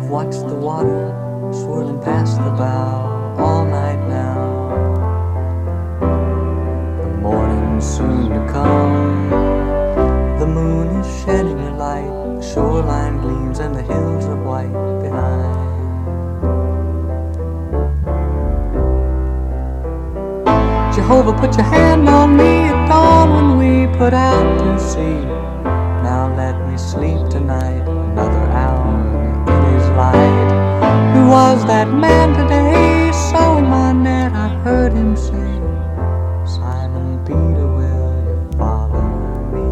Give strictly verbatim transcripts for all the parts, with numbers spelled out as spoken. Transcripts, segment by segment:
watched the water swirling past the bow all night now. The morning's soon to come. The moon is shedding her light. The shoreline gleams and the hills are white behind. Jehovah, put your hand on me at dawn when we put out to sea. Now let me sleep tonight, another hour in his light. Who was that man today sewing my net? I heard him say, Simon Peter, will you follow me?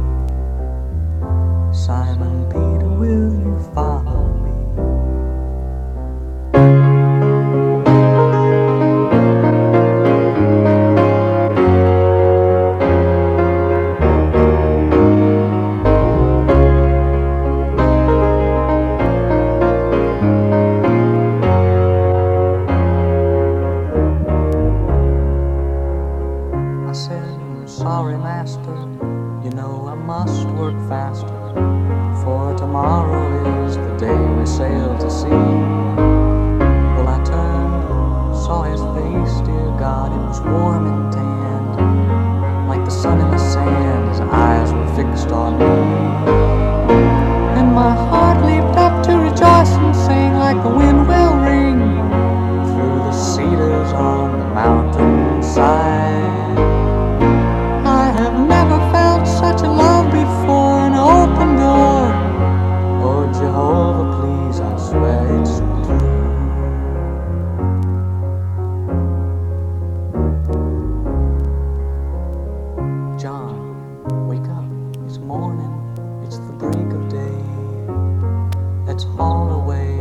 Simon Peter, will you follow me? Sorry, master, you know I must work faster, for tomorrow is the day we sail to sea. Well, I turned and saw his face, dear God, it was warm and tanned, like the sun in the sand, his eyes were fixed on me. And my heart leaped up to rejoice and sing like the wind will ring through the cedars on the mountainside. Such a love before an open door. Oh, Jehovah, please, I swear it's true. John, wake up, it's morning, it's the break of day. Let's haul away